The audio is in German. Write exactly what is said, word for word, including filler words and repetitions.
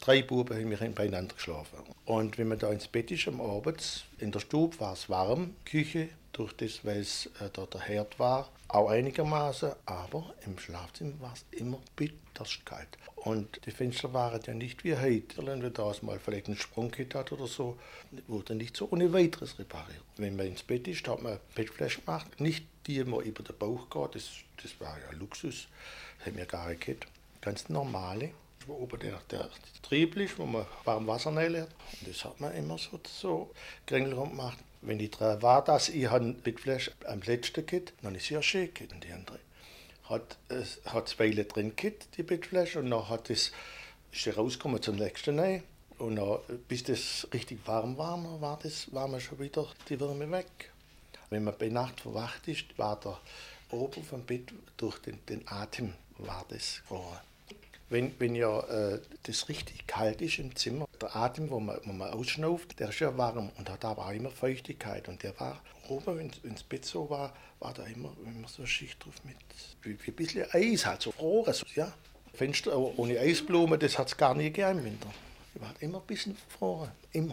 drei Buben haben wir beieinander geschlafen. Und wenn man da ins Bett ist am Abend, in der Stube war es warm, Küche, durch das, weil es äh, da der Herd war, auch einigermaßen, aber im Schlafzimmer war es immer bitterst kalt. Und die Fenster waren ja nicht wie heute. Wenn da mal vielleicht einen Sprung hat oder so, wurde nicht so ohne weiteres repariert. Wenn man ins Bett ist, hat man Bettfläche gemacht, nicht die, die über den Bauch geht, das, das war ja Luxus, das haben wir gar nicht gehabt. Ganz normale, wo oben der, der Trieb ist, wo man warm Wasser reinlädt. Und das hat man immer so, so Kringel gemacht. Wenn ich dran war, dass ich die Bettfläche am letzten gehabt, dann ist sie ja schön gewesen, die andere. Hat es hat zwei drin gehabt, die Bettfläche, und dann hat es, ist sie rausgekommen zum nächsten rein. Und dann, bis das richtig warm war, war, das, war man schon wieder die Würme weg. Wenn man bei Nacht verwacht ist, war der oben vom Bett durch den, den Atem war das gefroren. Wenn, wenn ja äh, das richtig kalt ist im Zimmer, der Atem, wo man, wo man ausschnauft, der ist ja warm und hat aber auch immer Feuchtigkeit. Und der war oben, wenn das Bett so war, war da immer, immer so eine Schicht drauf mit wie, wie ein bisschen Eis, halt so gefroren. Ja. Fenster ohne Eisblume, das hat es gar nie gegeben im Winter. Die war immer ein bisschen gefroren, immer.